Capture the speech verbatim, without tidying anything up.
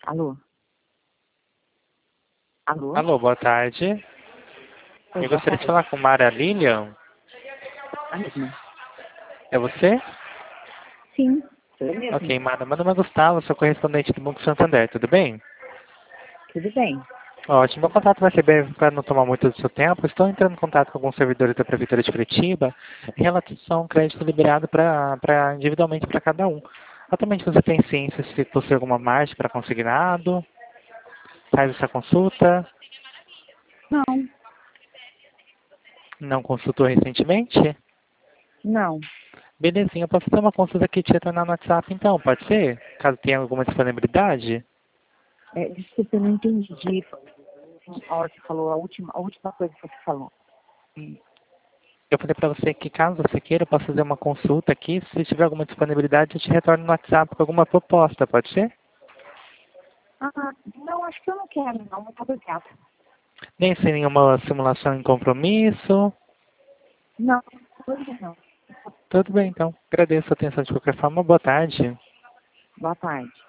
Alô? Alô? Alô, boa tarde. Oi, Eu boa gostaria de tarde. falar com Mara Lilian. A mesma. É você? Sim, sou eu mesma. Ok, Mara. Meu nome é Gustavo, sou correspondente do Banco Santander, tudo bem? Tudo bem. Ótimo, meu contato vai ser breve para não tomar muito do seu tempo. Estou entrando em contato com alguns servidores da Prefeitura de Curitiba em relação a um crédito liberado para, para individualmente para cada um. Atualmente você tem ciência se possui alguma margem para consignado? Faz essa consulta? Não, Não consultou recentemente? não. Belezinha, eu posso fazer uma consulta aqui e te retornar no WhatsApp então, pode ser? Caso tenha alguma disponibilidade? É, desculpa, eu não entendi a hora que você falou, a última, a última coisa que você falou. Hum. Eu falei para você que caso você queira, eu posso fazer uma consulta aqui. Se tiver alguma disponibilidade, eu te retorno no WhatsApp com alguma proposta, pode ser? Ah, não, acho que eu não quero, não. Muito obrigada. Nem sem nenhuma simulação em compromisso. Não, hoje não. Tudo bem, então. Agradeço a atenção de qualquer forma. Boa tarde. Boa tarde.